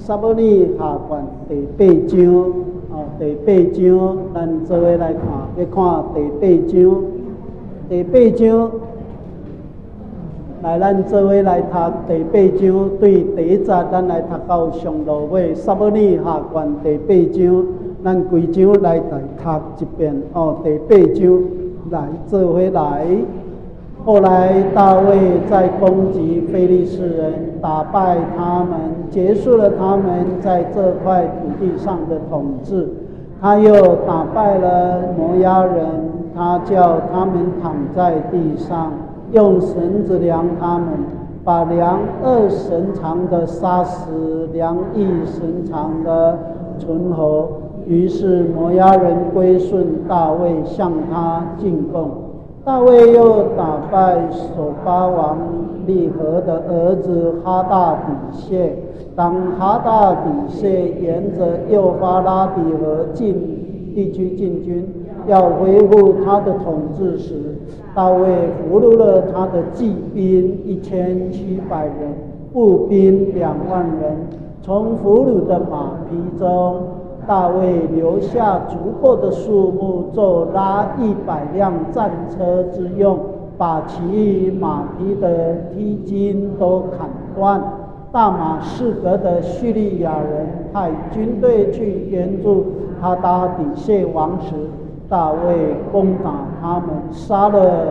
萨摩尼下卷第8章第8章，咱做伙来看，要看第8章。第8章，来咱做伙来读第8章，对第1节咱来读到上落尾。萨摩尼下卷第8章，咱规章来读一遍第8章，来做伙来。后来大卫在攻击非利士人，打败他们，结束了他们在这块土地上的统治。他又打败了摩押人，他叫他们躺在地上，用绳子量他们，把量2绳长的杀死，量1绳长的存活。于是摩押人归顺大卫，向他进贡。大卫又打败索巴王利和的儿子哈大底谢。当哈大底谢沿着幼发拉底河地区进军，要恢复他的统治时，大卫俘虏了他的骑兵1700人，步兵2万人。从俘虏的马匹中，大卫留下足够的数目，就拉100辆战车之用，把其余马匹的蹄筋都砍断。大马士革的叙利亚人派军队去援助哈达底谢王时，大卫攻打他们，杀了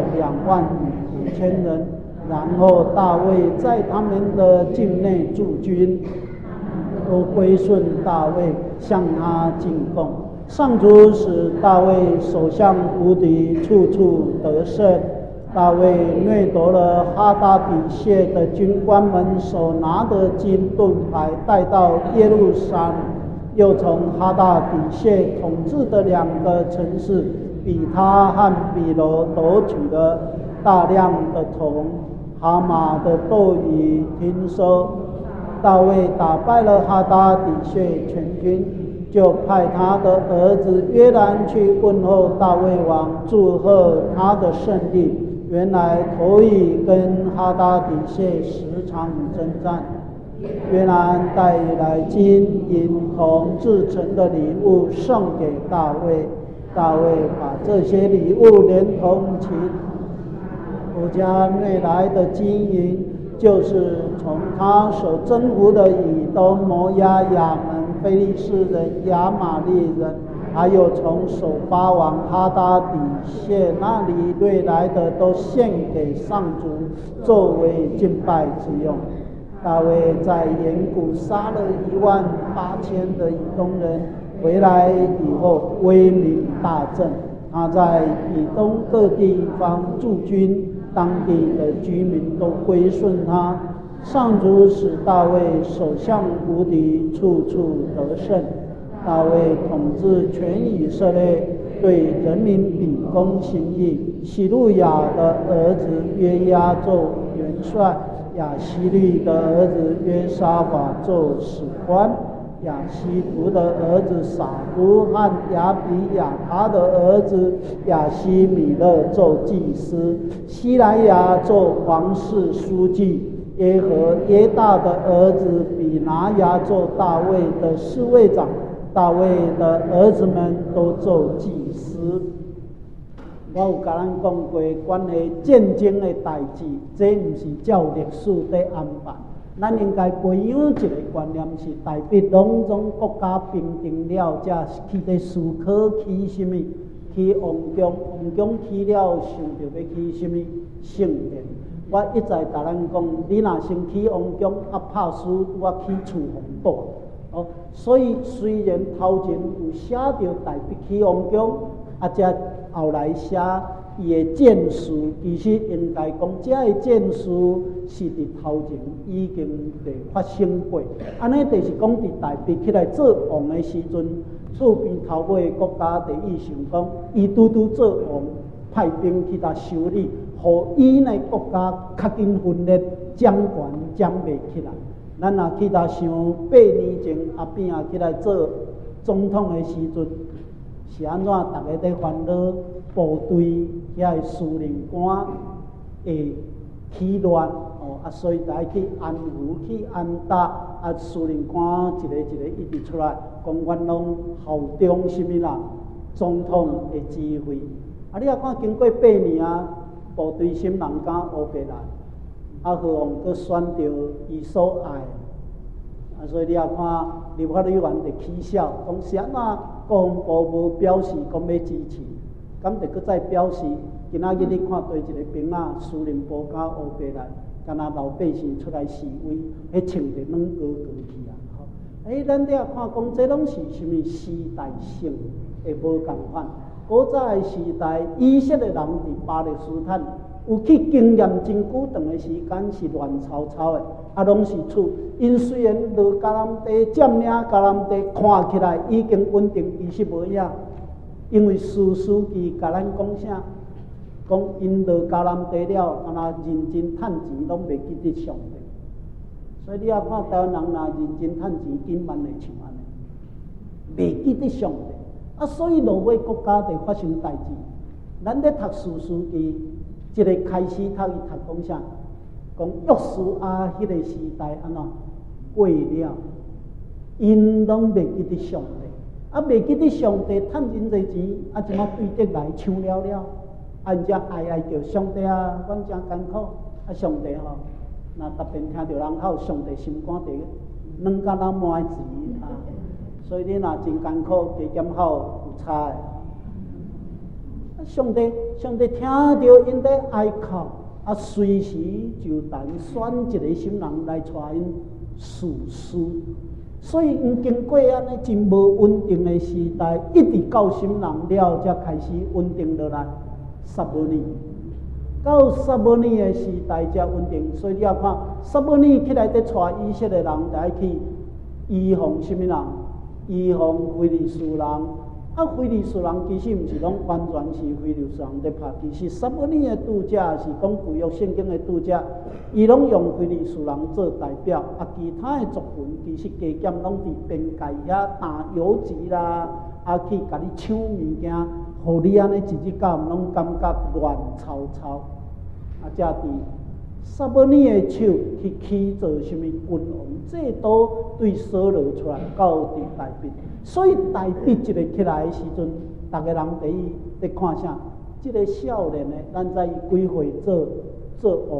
25000人。然后大卫在他们的境内驻军，都归顺大卫，向他进贡。上主使大卫所向无敌，处处得胜。大卫掠夺了哈达底谢的军官们所拿的金盾牌，带到耶路撒冷，又从哈达底谢统治的2个城市比他和比罗夺取了大量的铜、哈马的斗鱼，听说大卫打败了哈达底谢全军，就派他的儿子约兰去问候大卫王，祝贺他的胜利。原来头一跟哈达底谢10场征战，约兰带来金银铜制成的礼物送给大卫。大卫把这些礼物连同其国家内来的金银，就是从他所征服的以东、摩押、亚门、非利士人、亚玛利人，还有从索巴王哈达底谢那里掠来的，都献给上主，作为敬拜之用。大卫在沿谷杀了18000的以东人，回来以后威名大振。他在以东各地方驻军，当地的居民都归顺他。上主使大卫所向无敌，处处得胜。大卫统治全以色列，对人民秉公行义。西路亚的儿子约押做元帅，亚希律的儿子约沙法做史官，亚希图的儿子撒督和亚比亚他的儿子亚希米勒做祭司，西莱亚做王室书记，耶和耶大的儿子比拿雅做大卫的侍卫长。大卫的儿子们都做祭司。我有甲咱讲过，关于战争的代志，这不是照历史在安排。咱应该培养一个观念，是代表两种国家平定了，才去在思考去什么？去王宫，王宫去了，想着要去什么圣殿？我一再甲咱讲，你若先去王宫，拍输，我去厝皇大。所以虽然头前有写着代笔去王宫，这后来写伊的战事，其实应该讲，这个战事是伫头前已经发生过。安尼就是讲，伫代笔起来做王的时阵，厝边头尾的国家第一想讲，伊拄做王，派兵去甲修理，互伊呢国家较紧分裂，掌权掌袂起来。咱若去甲想8年前阿扁起来做总统的时阵，是安怎？大家在烦恼部队遐个司令官会起乱所以来去安抚、去安搭，司令官一个一个一直出来，讲元朗效忠什么啦？总统的指挥。你也看经过8年部队心人敢乌白来，何况佮选到伊所爱。所以你也看立法委员就起笑，讲是安怎国防部无表示讲要支持，敢就佮再表示，今仔日你看对一个兵司令部甲乌白来，敢若老百姓出来示威，迄穿得软高高去咱你也看讲，这拢是什么时代性会无共款。古早的时代，以色列人伫巴勒斯坦有去经验真久长的时间是乱糟糟的，拢是处。因虽然落迦南地占领迦南地，看起来已经稳定，其实无影。因为史书记甲咱讲啥？讲因落迦南地了，敢若认真趁钱，拢袂记得上帝。所以你也看台湾人若认真趁钱，紧慢会像安尼，袂记得上帝。所以落尾国家就发生代志。咱咧读史书记，一个开始读伊读讲啥？讲约书亚迄个时代安怎过了，因拢袂记得上帝，袂记得上帝趁真侪钱，即马对得来抢了了，因才哀叫上帝阮真艰苦，上帝若特别听到人口，上帝心肝地软甲咱满钱所以你若真艰苦，加减好有差上帝听到因在哀哭。随时就等选一个心人来带因事事，所以经过安尼真无稳定的时代，一直到心人了才开始稳定落来。15年，到15年的时代才稳定，所以你要看15年起来在带以色列人来去依防什么人？依防非利士人。非利士人其实毋是拢完全是非利士人在拍，其实15年的拄则是讲旧约圣经的拄则，伊拢用非利士人做代表，其他的族群其实加减拢伫边界遐打游击啦，去甲你抢物件，互你安尼一日到晚拢感觉乱糟糟，才伫15年的手去起做什么君王制度对扫罗出来，到伫大卫。所以大卫一个起来的时阵，逐个人第一在看啥？这个少年的，咱知伊几岁做王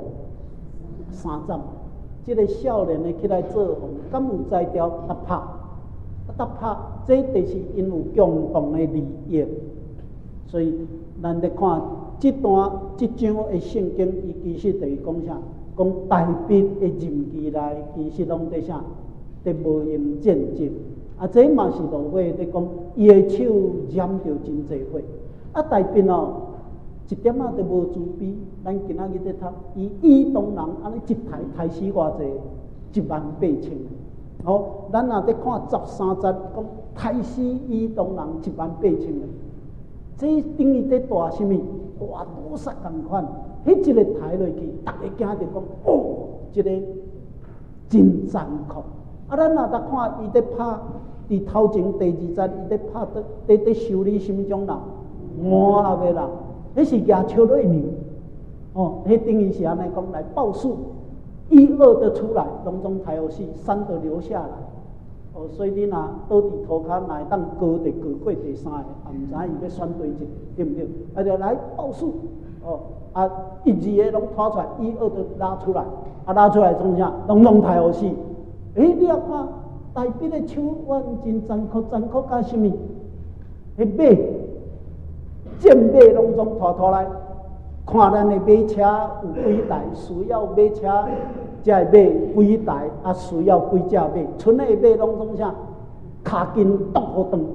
3站。这个少年的起来做王，敢有才调搭拍？这就是因有共同的利益。所以咱在看这章的圣经，伊其实就是讲啥？讲大卫的任期内，其实拢在啥？在无用战争。这嘛是落尾在讲，伊的手染着真侪火。大卫一点都无自卑。咱今仔日在读，伊以东人安尼一抬死偌济18000。咱若在看13节，讲抬死以东人18000。这等于在大什么？大屠杀同款。迄一个抬落去，大家惊着讲，这个真残酷。咱若在看伊在拍，伫头前第2节，伊在拍在修理什么种人？摩押的人，迄是亚秋瑞牛。迄等于是安尼讲来报数，1、2的出来，拢总抬互死，3的留下来。所以你若倒伫涂骹，若会当高过第3个，毋知伊要选对一，对不对？就来报数。1、2个拢拖出来，1、2都拉出来，拉出来从啥？拢抬互死。你也看大卫的手腕真残酷甲什么？迄马、战马拢总拖来，看咱的马车有几台，需要马车才会买几台，需要几只马，剩的马拢总啥？脚筋剁好长，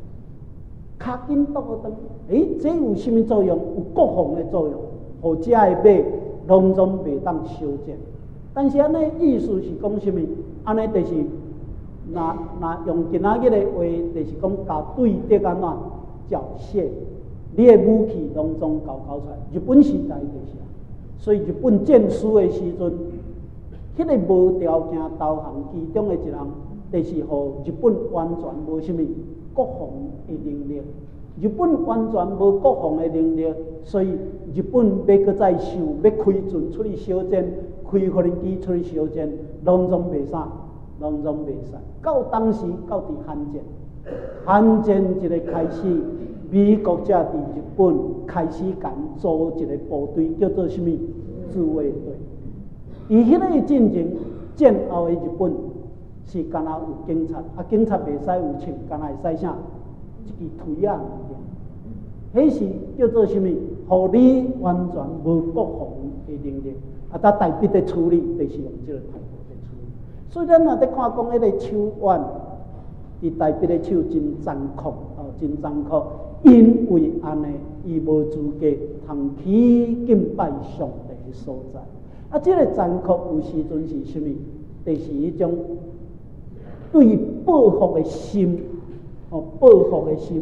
这有什么作用？有国防的作用，互这的马拢总袂当相战。但是安尼意思是讲什么？安尼就是，若用今仔日的话，就是讲甲对敌安怎缴械，你的武器拢总搞出来。日本时代就是所以日本战输的时阵，迄个无条件投降其中的一人，就是互日本完全无什么国防的能力。日本完全无国防的能力，所以日本要搁再想，要开船出去小战， 开无人机出去烧钱，拢总袂啥，拢总袂使。到当时到伫韩战一个开始，美国才伫日本开始敢组一个部队，叫做什么自卫队。伊迄个进前战后的日本是敢若有警察，警察袂使有枪，敢若会使啥一支锤啊物件。迄是叫做什么？互你完全无国防的能力，他台北的处理就是用这个态度在处理。所以咱若在看讲迄个手腕，伫台北的手真残酷，真残酷。因为安尼，伊无资格通去敬拜上帝的所在。这个残酷有时阵是什么？就是一种对报复的心，报复的心。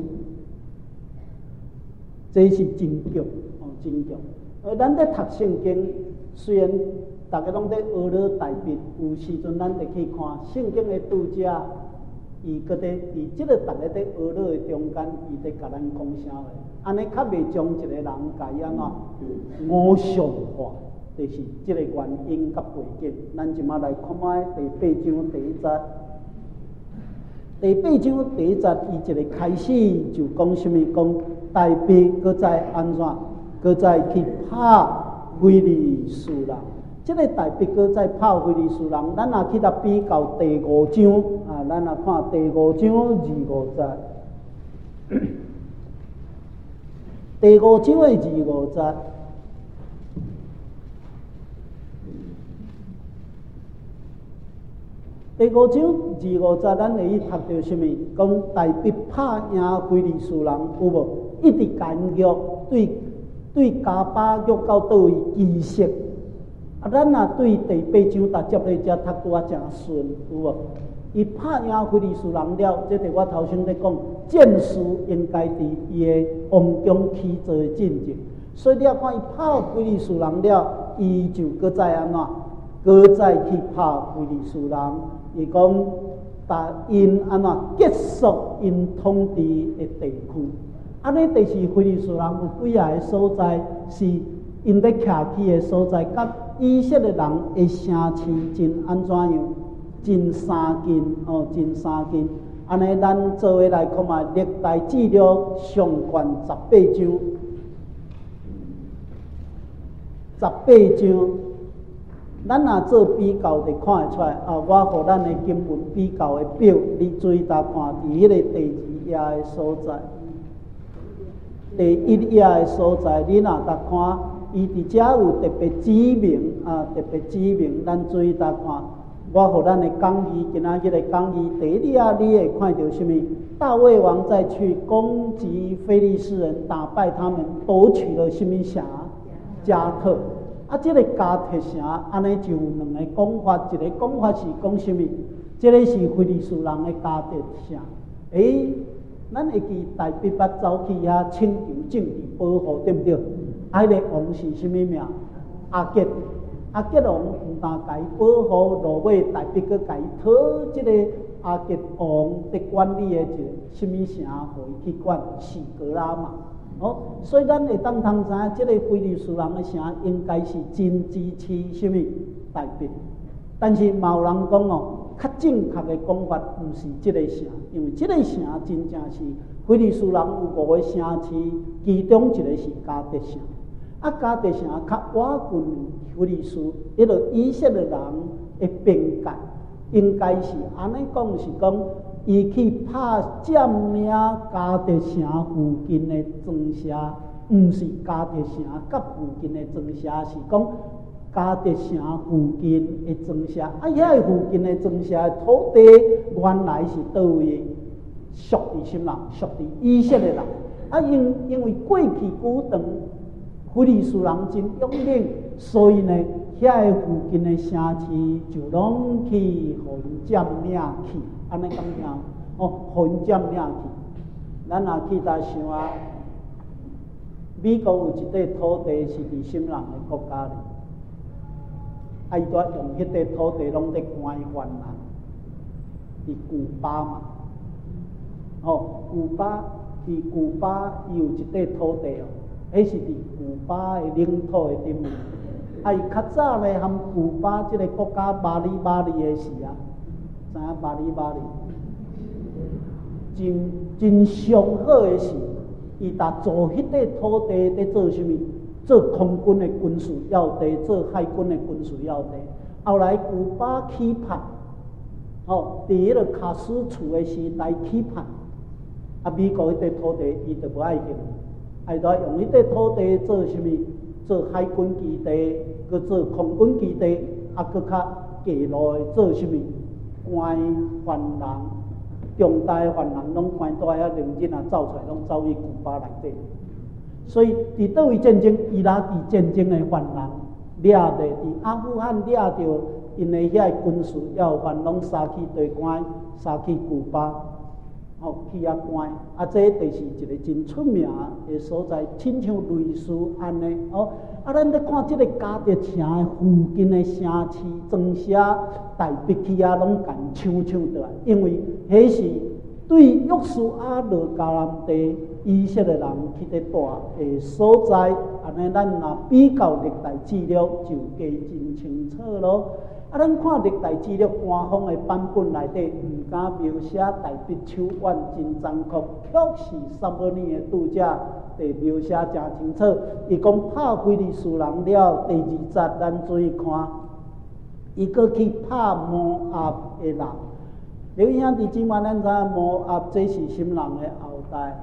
这是真强，真强。咱在读圣经，虽然大家拢在学了大笔，有时阵咱得去看圣经的读者，伊搁在伫即个大家在学了的中间，伊在甲咱讲啥话？安尼较袂将一个人甲伊安怎偶像化，就是即个原因甲背景。咱即马来看卖第8章第1节。第8章第1节，伊一个开始就讲什么？讲大卫搁再安怎？搁再去拍非利士人。这个大卫搁再拍非利士人，咱若去甲比较第5章咱若看第5章25节。第5章的25节。第5章25节，咱会去读到什么？讲大卫拍赢非利士人，有无？一直奸恶，对加巴约到倒位奇色。咱若对第8章大接咧遮读拄真顺，有无？伊拍赢非利士人了，这是我头先咧讲，战士应该伫伊的王中去做进前。所以你要看伊拍非利士人了，伊就搁再安怎？搁再去拍非利士人。伊讲，因安怎结束因统治的地区？安尼就是非利士人有几啊个所在是因咧徛起的所在，甲以色列人的城市真安怎样？真相近真相近。安尼咱做伙来看嘛，《历代志录》上卷18章，18章。咱若做比较，就看会出来。我互咱的经文比较的表，你注意看，伫迄个第2页的所在，第1页的所在，你若看，伊伫遮有特别指明特别指明。咱注意看，我互咱的讲义，今仔日的讲义第1页，你会看到什么？大卫王再去攻击非利士人，打败他们，夺取了什么城？加特。这个加特城，安尼就有两个讲法，一个讲法是讲什么？这个是非利士人的加特城。咱会记大卫捌走去遐请求政治保护，对不对？迄个王是什么名？阿吉。阿吉王唔但甲伊保护，落尾大卫阁甲伊讨这个阿吉王伫管理的一个什么城，互伊去管示哥拉嘛。所以咱会当通知影，这个非利士人的城应该是真支持什么大卫，但是嘛有人讲较正确的讲法不是这个城，因为这个城真正是非利士人有5个城市，其中一个是加特城。加特城较瓦近非利士，迄个以色列人的边界，应该是安尼讲，是讲。伊去拍占领加特城附近的庄舍，毋是加特城甲附近的庄舍，是讲加特城附近的庄舍。遐附近的庄舍的土地原来是倒位？属于什么人？属于以色列人。因为过去久长非利士人真勇猛，所以呢，遐附近的城市就拢去互因占领去。安尼讲听互因占领去。咱若去甲想美国有一块土地是伫什么人的国家里？伊都用迄块土地拢在关越南，伫古巴嘛。古巴伫古巴伊有一块土地迄是伫古巴的领土的顶面。 伊较早咧，含古巴即个国家马里的时啊，知影马里，真上好的时，伊搭做迄块土地在做啥物？做空军的军事要地，做海军的军事要地。后来古巴起叛，伫迄个卡斯楚的时代起叛，美国迄块土地伊就无爱用，爱来用迄块土地做啥物？做海军基地，搁做空军基地，搁较低路的做啥物？关犯人，重大的犯人拢关在遐，令人啊走出来，拢走去古巴内底。所以，伫倒位战争，伊拉伫战争的犯人掠着，伫阿富汗掠着因的遐军事要犯，拢杀去地关，杀去古巴，去遐关。这就是一个真出名的所在，亲像类似安尼咱咧看即个嘉德城的附近的城市、庄社、大北区啊，拢共抢倒来，因为迄是对约书亚落迦南地。以色列人去咧住的所在，安尼咱若比较历代资料就加真清楚咯。咱看历代资料官方的版本内底，毋敢描写大必手腕真残酷，确实撒母耳的拄则地描写真清楚。伊讲拍非利士人了，第二节咱注意看，伊搁去拍摩押的人。刘兄弟姊妹，咱知影摩押这是什么人的后代？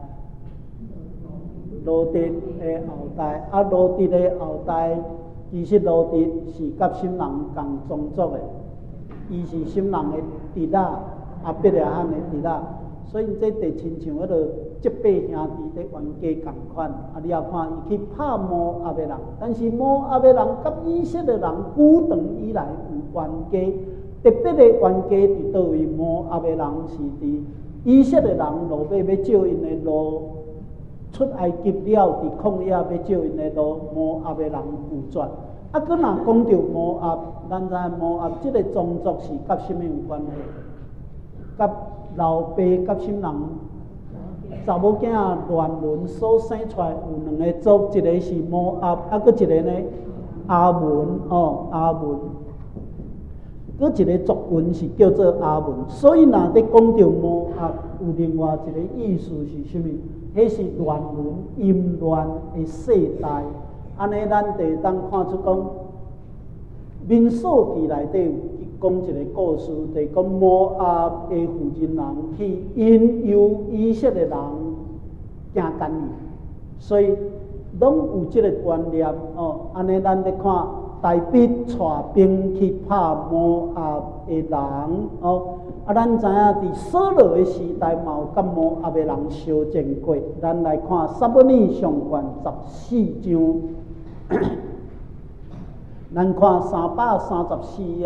罗迪的后代，罗迪的后代，其实罗迪是甲什人共宗族的，伊是什人的弟仔，伯利罕的弟仔，所以这地亲像迄个这八兄弟在冤家共款。你也看伊去拍摩押的人，但是摩押的人甲以色列人久长以来有冤家，特别的冤家伫倒位？摩押的人是伫以色列人落尾要照因的路。出埃及了，伫旷野要照因的路，摩押的人拒绝。搁若讲到摩押，咱知摩押即个种族是甲什么有关系？甲老爸甲什人？查某囝乱伦所生出来有两个族，一个是摩押，搁一个呢阿文阿文。搁一个族群是叫做阿文，所以若伫讲到摩押，有另外一个意思是什么？迄是乱伦淫乱的世代，安尼咱就当看出讲，民数记内底有讲一个故事，就是讲摩押的附近人去引诱以色列人行奸淫，所以拢有这个观念安尼咱咧看，大必带兵去拍摩押的人咱知影伫扫罗的时代，嘛有甲摩押的人相战过。咱来看撒母耳上卷14章，咱看334页，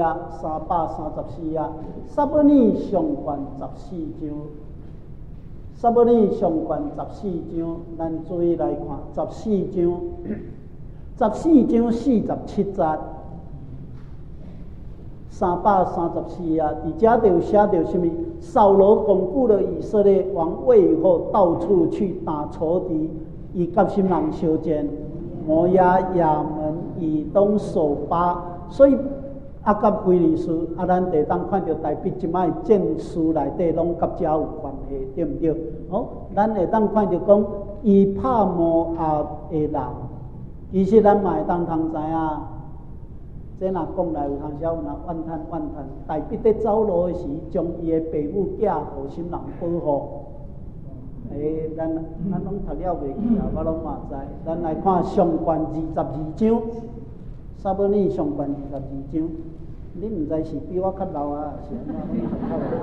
撒母耳上卷14章，撒母耳上卷14章，咱注意来看14章47节。334页，伫遮就有写到什么？扫罗巩固了以色列王位以后，到处去打仇敌，伊甲什人相战？摩押、亚门、以东、索巴。所以甲非利士，咱就当看到大笔即摆战事内底拢甲遮有关系，对毋对？咱会当看到讲，伊拍摩押的人，其实咱嘛会当通知影。这若讲来有通少有怨叹，大必在走路的时，将伊的父母寄互什人保护？咱拢读了袂记啊，我拢嘛知。咱来看上卷22章，撒母耳上卷22章，你毋知是比我较老啊，是安怎拢读透？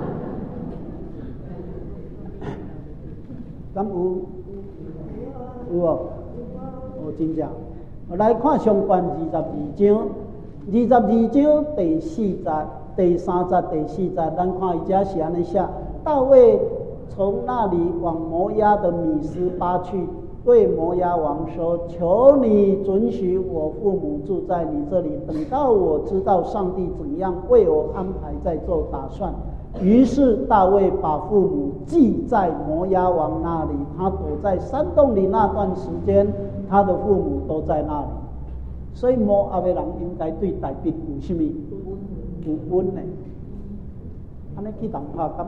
敢有真正。来看上卷22章。22章第4节、第3节、第4节，咱看伊遮是安尼写：大卫从那里往摩押的米斯巴去，对摩押王说：“求你准许我父母住在你这里，等到我知道上帝怎样为我安排，再做打算。”于是大卫把父母寄在摩押王那里，他躲在山洞里那段时间，他的父母都在那里。 所以摩押的人应该对大笔有什么有恩呢？安尼去人拍敢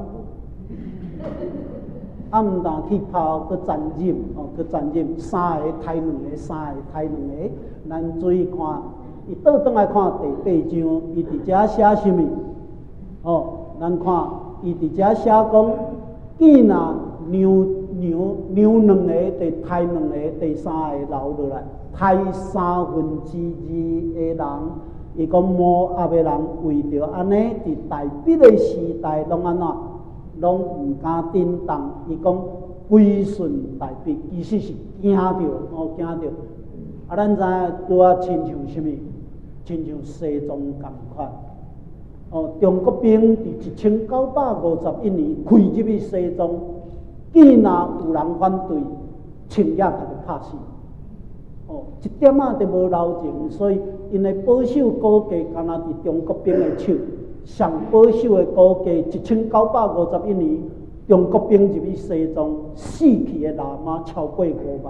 有？毋但去抛个残忍个残忍，3个杀2个，3个杀2个。咱注意看，伊倒转来看第8章，伊伫遮写什么？咱看伊伫遮写讲，既若牛2个，第杀2个，第3个留落来，杀2/3的人。伊讲摩押的人为着安尼，伫大笔的时代拢安怎？拢毋敢振动。伊讲归顺大笔，其实是惊着，惊着。咱知影拄啊，亲像什么？亲像西藏共款。中国兵伫1951年开入去西藏，既若有人反对，穿野甲就拍死。一点仔都无留情，所以因的保守估计，敢若伫中国兵的手，上保守的估计，1951年中国兵入去西藏，死去的喇嘛超过5万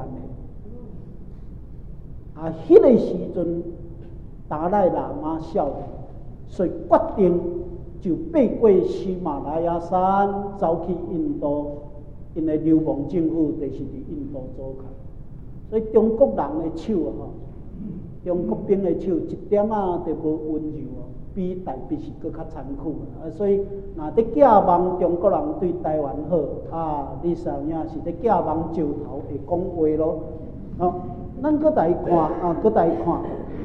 个。迄个时阵，达赖喇嘛少年，所以决定就爬过喜马拉雅山，走去印度，因的流亡政府就是伫印度做开。所以中国人的手中国兵的手一点仔都无温柔比大笔是搁较残酷所以若伫寄望中国人对台湾好你知影是伫寄望石头会讲话咯。咱搁来看，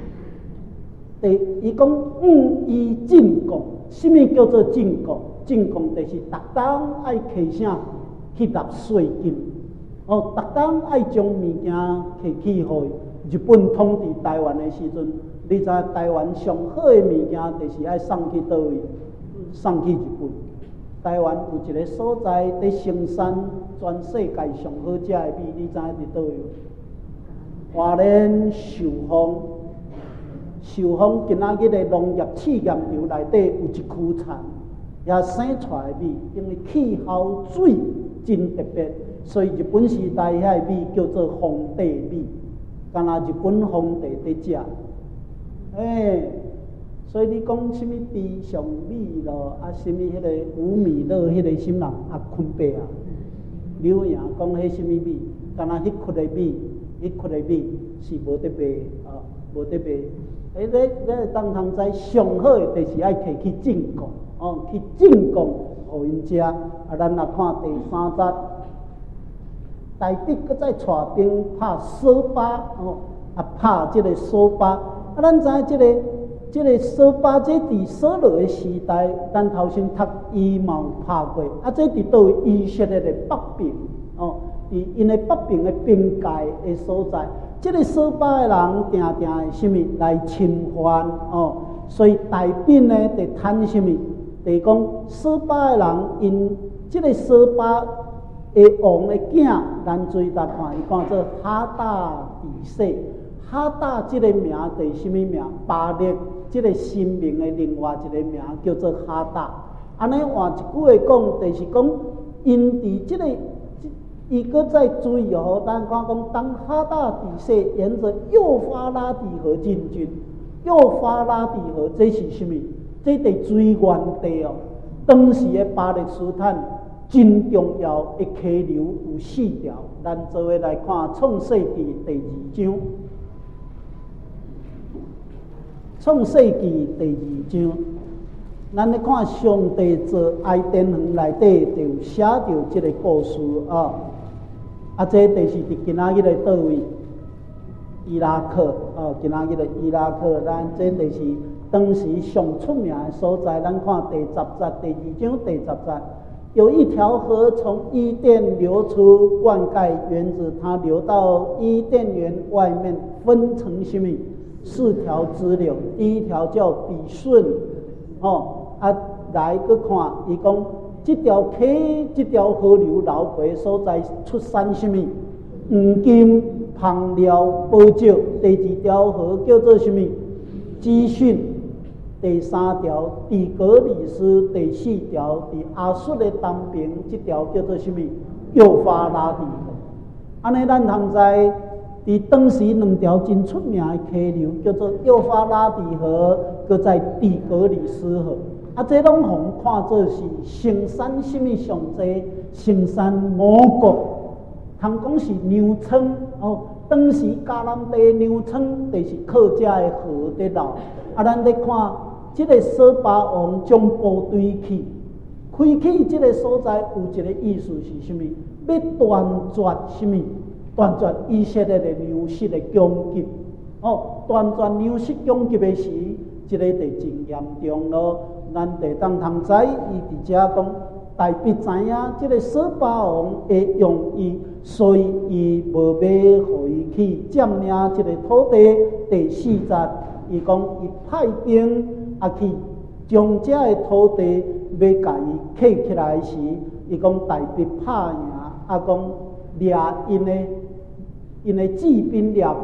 伊讲伊进贡，什么叫做进贡？进贡就是逐当爱摕啥去纳税金。逐当爱将物件摕去互日本统治台湾的时阵，你知台湾上好的物件，就是爱送去倒位？送去日本。台湾有一个所在伫生产全世界上好食的米，你知伫倒位？花莲寿丰，寿丰今仔日的农业试验场内底有一区田，也生出来的米，因为气候水真特别。所以日本时代遐个米叫做皇帝米，敢若日本皇帝伫食。所以你讲什么地上米咯，什么迄个五米咯，迄个什么人昆伯刘洋讲迄什么米，敢若迄窟的米是无得卖无得卖。你当通知上好的就是爱摕去进贡去进贡互因食。咱来看第3节。台北搁再带兵拍索巴拍这个索巴。咱知影这个索巴，这伫所罗的时代，咱头先读伊嘛有拍过。这伫倒位？以色列的北边伫因的北边的边界的所在。这个索巴的人定定的什么来侵犯所以台北呢，得谈什么？得讲索巴的人因这个索巴。王的囝，咱注意来看，伊讲做哈大底色。哈大这个名是什么名？巴列这个新名的另外一个名叫做哈大。安尼换一句话讲，就是讲因伫这个，伊搁再注意咱看讲，当哈大底色沿着幼发拉底河进军，幼发拉底河这是什么？这得水源地当时的巴勒斯坦。真重要的溪流有4条，咱做伙来看《创世纪》第2章。《创世纪》第2章，咱来看上帝做爱甸园内底就有写着这个故事这就是伫今仔日的倒位？伊拉克今仔日的伊拉克，咱这就是当时上出名的所在。咱看第10节，第2章第10节。有一条河从伊甸流出，灌溉园子，它流到伊甸园外面，分成什么？4条支流。第一条叫比顺来去看，伊讲这条河流流过所在出产什么？黄金、香料、宝石。第2条河叫做什么？基训。第3条底格里斯，第4条伫阿述的东边，这条叫做什么？幼发拉底河。安尼咱通知伫当时两条真出名的溪流，叫做幼发拉底河，搁在底格里斯河。啊，这拢互看做是成山什么上济，成山五国，通讲是牛村哦。当时迦南地牛村就是靠这个河在流。啊，咱咧看这个索巴王将部队去开去这个所在，有一个意思是什么？要断绝什么？断绝以色列的牛失的攻击。哦，断绝牛失攻击的时，这个就真严重咯。咱地当通知，伊伫遮讲，大必知影，这个索巴王会用伊，所以伊无要互伊去占领这个土地。第四节，伊讲伊派兵去将这个土地要甲伊摕起来时，伊讲大必拍赢，讲掠因的骑兵掠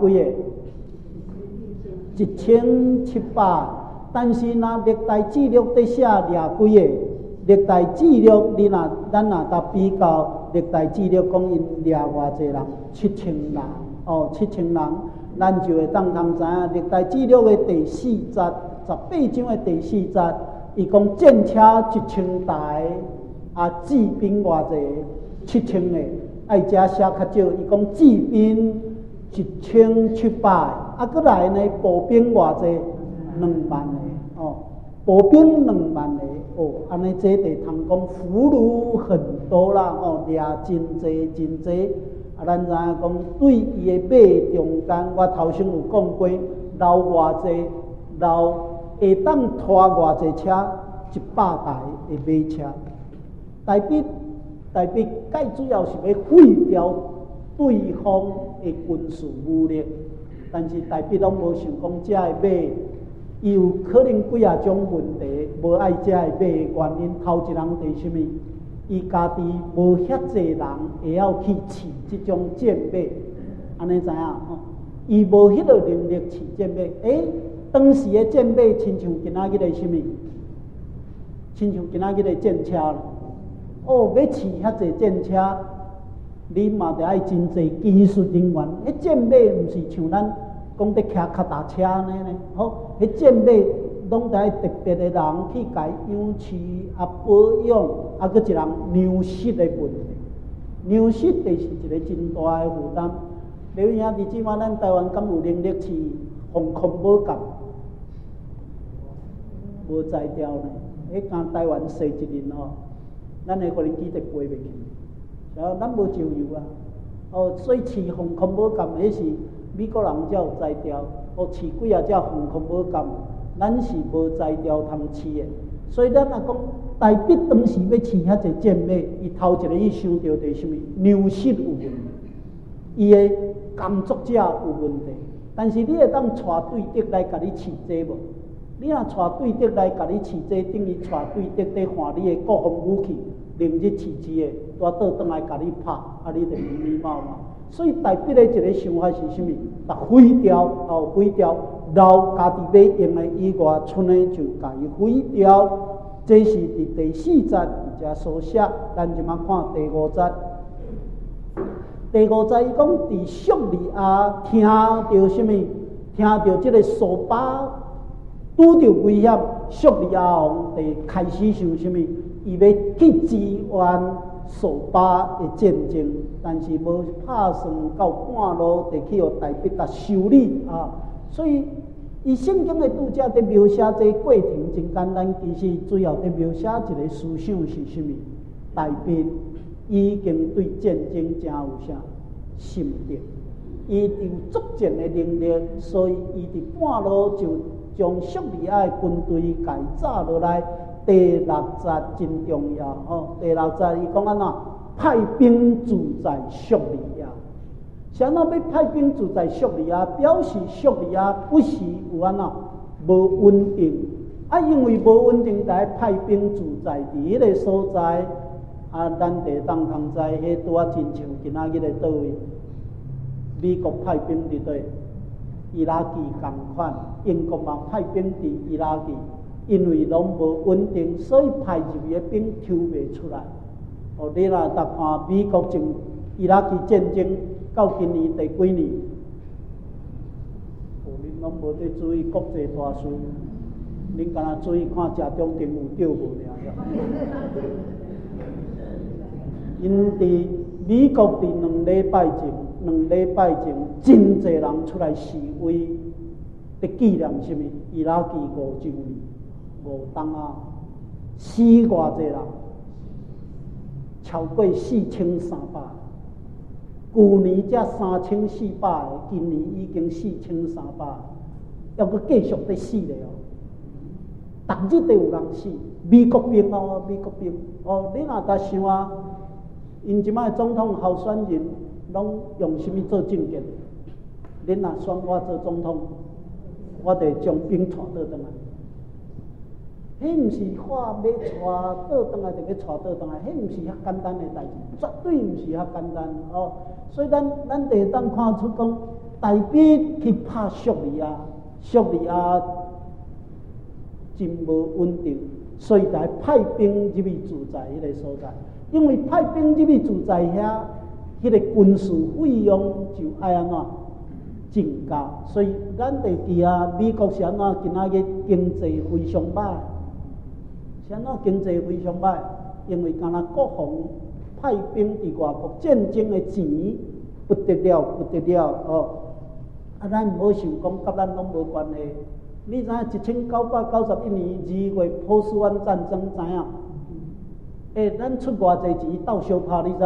几个？1700。但是若历代记录伫写掠几个？历代记录咱若甲比较，历代记录讲因掠偌济人？7000人哦，7000人，咱就会当知影历代记录的第4节，18章的第4节，伊讲战车1000台，骑兵偌济？7000个，爱遮写较少，伊讲骑兵1700，搁来呢步兵偌济？2万个哦，步兵2万个哦，安尼这地通讲俘虏很多啦哦，掠真济。咱知影讲对伊的马中间，我头先有讲过，留偌济，会当拖偌济车，100台的马车。大必介主要是要毁掉对方的军事武力，但是大必拢无想讲这个马。伊有可能几啊种问题，无爱遮个马的原因。头一人是什么？伊家己无遐济人会晓去饲即种战马，安尼知影吼？伊无迄个能力饲战马。当时的战马亲像今仔日的什么？亲像今仔日的战车哦，要饲遐济战车，你嘛得爱真济技术人员。战马毋是像咱。讲伫骑脚踏车呢，好，迄战马拢得特别的人去甲伊养饲保养，搁一人牛失的问题。牛失就是一个真大的负担。你兄弟姊妹，咱台湾敢有能力饲防空母舰？无才调呢。敢台湾踅一人吼，咱的无人机就飞袂去。然后咱无石油啊，所以饲防空母舰迄是。美国人才有才调，饲几啊只防空母舰，咱是无才调通饲的。所以咱若讲大必当时要饲遐济战马，伊头一个伊想到的是啥物？牛失有问题，伊的工作者有问题。但是你会当带对敌来甲你饲这无？你若带对敌来甲你饲这，等于带对敌伫换你的国防武器，明日饲之的，带倒转来甲你拍，你就迷迷茫茫。所以大必的一个想法是什么？毁掉，留家己要用的以外，剩的就甲伊毁掉。这是伫第4节伫遮所写。咱即马看第5节。第5节伊讲伫叙利亚听到什么？听到这个索巴拄着危险，叙利亚王就开始想什么？伊要去支援。索巴的战争，但是无拍算到半路，就去互大必甲修理所以，伊圣经的拄则伫描写这过程真简单，其实主要伫描写一个思想是什么？大必已经对战争真有啥心得，伊有作战的能力，所以伊伫半路就将叙利亚的军队改炸落来。第6节真重要第6节伊讲安怎派兵驻在叙利亚，啥那要派兵驻在叙利亚，表示叙利亚不时有安怎无稳定因为无稳定，才派兵驻在伫迄个所在咱地当通知，迄拄真像今仔日的倒位，美国派兵伫对伊拉克共款，英国嘛派兵伫伊拉克。因为拢无稳定，所以派入去的兵抽袂出来。你若搭看美国从伊拉克战争到今年第几年？ 恁拢无在注意国际大事，恁敢若注意看食中庭有对无尔。因伫美国伫2礼拜前，真侪人出来示威，伫纪念什么？伊拉克5周年，5冬啊，死偌侪人，超过4300。去年才3400个，今年已经4300，要搁继续在死咧哦。逐日都有人死，美国兵哦，美国兵哦，你若甲想啊，因即摆总统候选人拢用什么做证件？恁若选我做总统，我得将兵带倒转来。迄毋是话要带倒转来，就要带倒转来，迄毋是遐简单的代志，绝对毋是遐简单哦。所以咱会当看出讲，台北去拍叙利亚真无稳定，所以才派兵入去驻在迄个所在。因为派兵入去驻在遐，迄个军事费用就爱安怎增加，所以咱会记啊，美国是安怎今仔日经济非常歹，是安怎经济非常歹？因为敢若国防派兵伫外国战争的钱不得了哦！啊，咱唔好想讲，甲咱拢无关系。你知影1991年2月波斯湾战争知影？咱出偌济钱斗相拍，你知？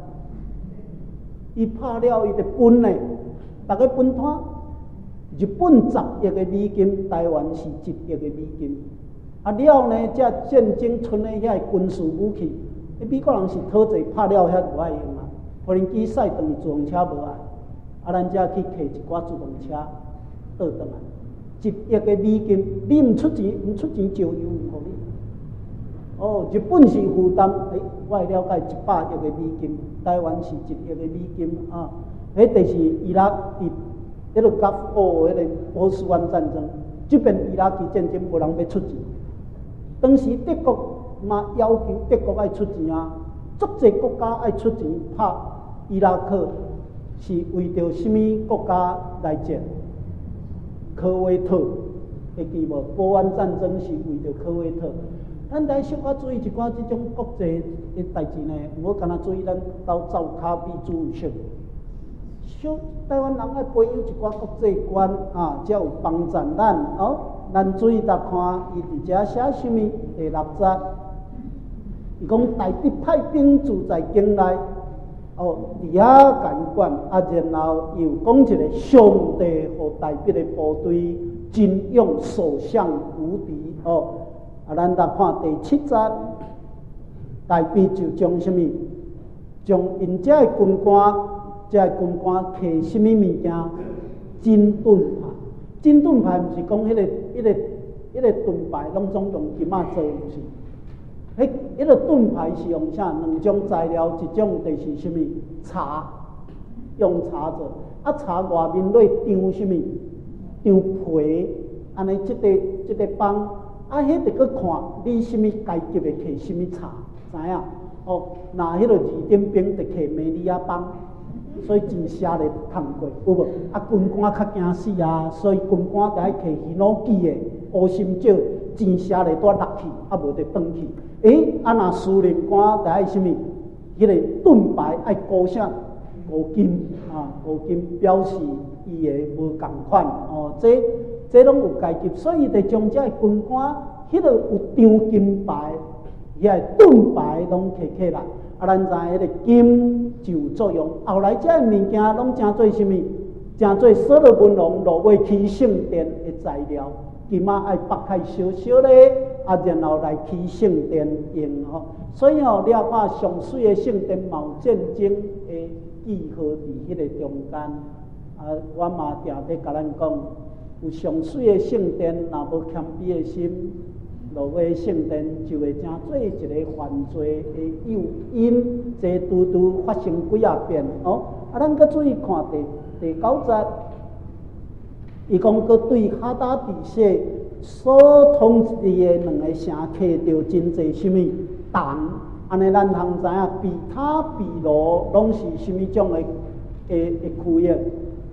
伊拍了，伊就分嘞，大家分摊。日本10亿个美金，台湾是1亿个美金。啊了呢，这战争剩的遐军事武器，美国人是讨济拍了遐有爱用啊。无人机驶转去自动车无爱，啊，咱才去摕一寡自动车倒转来，1亿个美金，你唔出钱就有唔互你。哦，日本是负担，我会了解100亿个美金，台湾是1亿个美金啊。迄就是伊拉伫迄个甲迄个波斯湾战争，即边伊拉克战争无人要出钱，当时德国嘛要求德国爱出钱啊，足济国家爱出钱拍伊拉克，是为着什么国家来战？科威特，会记无？波湾战争是为着科威特。咱来小可注意一寡即种国际的代志呢，毋好干那注意咱斗灶骹比主性。小台湾人爱培养一寡国际观啊，才有帮助咱哦。咱注意来看，伊伫遮写什么？第6节，伊讲台北派兵驻在境内，哦，伫遐监管啊，然后又讲一个上帝和台北的部队真勇所向无敌哦。啊，咱来看第7节，台北就将什么？将因遮的军官，摕什么物件？真盾牌。真盾牌毋是讲迄个盾牌拢总用金仔做，毋是。迄个盾牌是用啥？2种材料，一种就是什么？茶，用茶做。啊，茶外面落张什么？张皮，安尼即个帮。啊，迄得去看你什么阶级的摕什么茶，知影？哦，那迄个2点兵得摕美利亚帮，所以真写咧通过，有无？啊，军官较惊死啊，所以军官得爱摕鱼脑记的乌心椒，真写咧带落去，啊无得转去。啊那司令官得爱什么？迄个盾牌爱高啥？高金啊，高金表示伊的无共款哦，这拢有阶级，所以得将这军官迄个有张金牌、遐个盾牌拢摕起来。啊，咱知迄个金就有作用。后来这物件拢成做什么？成做所罗门王落尾起圣殿的材料。金仔爱剥开小小咧，啊，然后来起圣殿用吼。所以了看上水的圣殿嘛有战争的记号伫迄个中间。啊，我嘛定在甲咱讲。有上水的圣殿，若无谦卑的心，落尾圣殿就会成做一个犯罪的诱因，这拄发生几啊遍哦。啊，咱搁注意看第9节，伊讲搁对哈达底谢所统治的2个城摕到真济什么弹，安尼咱通知影，比他比罗拢是什么种的区域？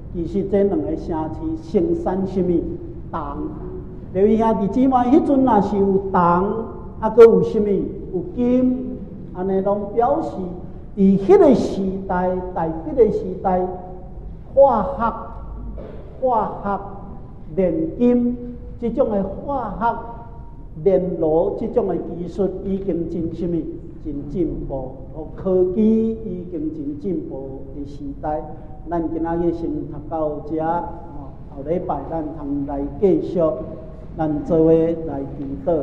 其实这两个城市生产什么糖？刘兄弟姊妹，迄阵若是有糖，啊，搁有什么有金，安尼拢表示伫迄个时代，台北个时代，化学炼金这种的化学炼炉这种的技术已经真什么真进步，科技已经真进步的时代，咱今仔日先读到这，后礼拜咱通来继续，咱做伙来祈祷。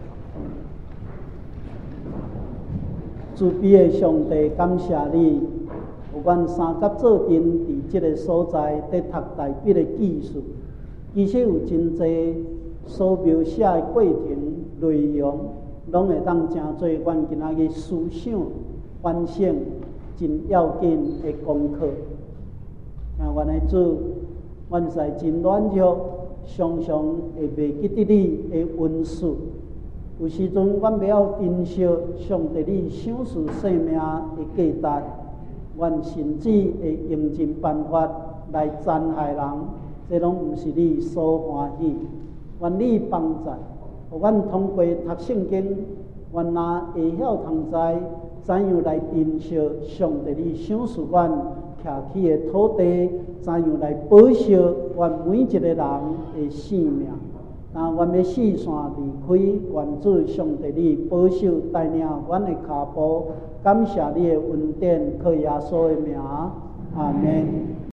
慈悲的上帝，感谢你，有阮三甲做阵伫即个所在，伫读台北的技术，其实有真侪所描写的过程内容，拢会当成做阮今仔日思想反省真要紧的功课。请阮的主，阮在真软弱，常常会袂记得你的恩赐。有时阵，阮袂晓珍惜上帝你赏赐生命的价值，阮甚至会用尽办法来残害人，这拢毋是你所欢喜。愿你帮助，互阮通过读圣经，阮若会晓通知怎样来珍惜上帝你赏赐阮徛起的土地，怎样来保守阮每一个人的性命。那阮要四散离开，愿主上帝你保守带领阮的脚步，感谢你的恩典，靠耶稣的名，阿门。